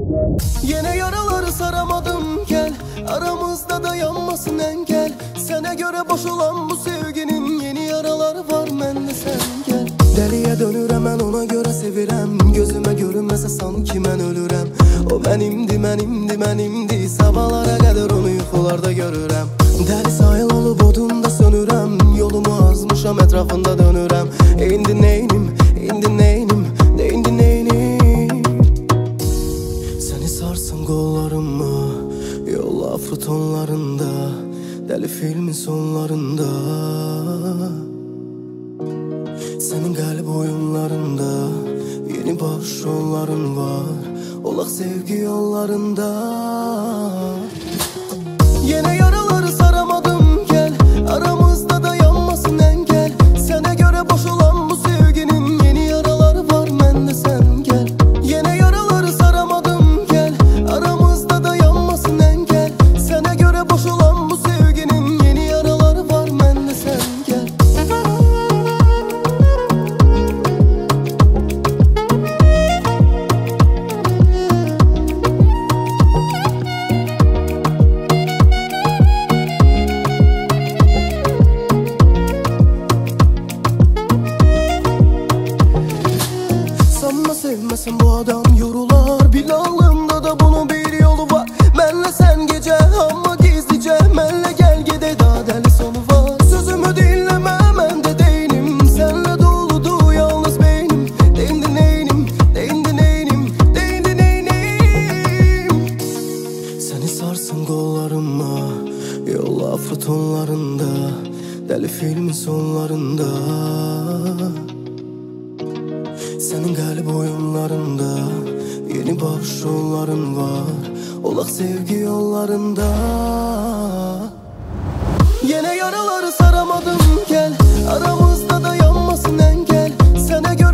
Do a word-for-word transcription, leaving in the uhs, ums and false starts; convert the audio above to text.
Yine yaraları saramadım gel, aramızda da yanmasın engel. Sana göre boş olan bu sevginin yeni yaraları var, mənlə sen gel. Deliye dönürəm mən, ona göre sevirəm. Gözüme görünməsə sanki mən ölürəm. O mənimdi, mənimdi, mənimdi. Sabahlara qədər onu yuxularda görürəm. Deli sayıl olub odunda sönürəm. Yolumu azmışam, etrafında dönürəm. İndi neynim, indi neynim, indi neynim. Seni sarsın qollarımı, yol afrotonlarında, deli filmin sonlarında. Senin qalb oyunlarında yeni başrolların var, olaq sevgi yollarında. Yine yaraları saramadım gel, aramızda da yanmasın engel. Sana göre boş olan bu sevginin yeni yaraları var, mənlə sen gel. Yine yaraları saramadım gel, aramızda da yanmasın engel. Sana göre boş olan bu sevginin yeni yaraları var, mənlə sen gel. Sanma sevmesin bu adam yorular, Bilalımda da bunun bir yolu var. Mənlə sen gece ama gizlice, mənlə gel gedək daha deli sonu var. Sözümü dinleme mən de deynim, senle doludu yalnız beynim. Deyindi neynim, deyindi neynim, deyindi neynim. Seni sarsın qollarıma, yol afrotonlarında, deli filmin sonlarında. Senin qalb oyunlarında yeni başrolların var, olaq sevgi yollarında. Yine yaraları saramadım gel, aramızda da yanmasın engel. Sana göre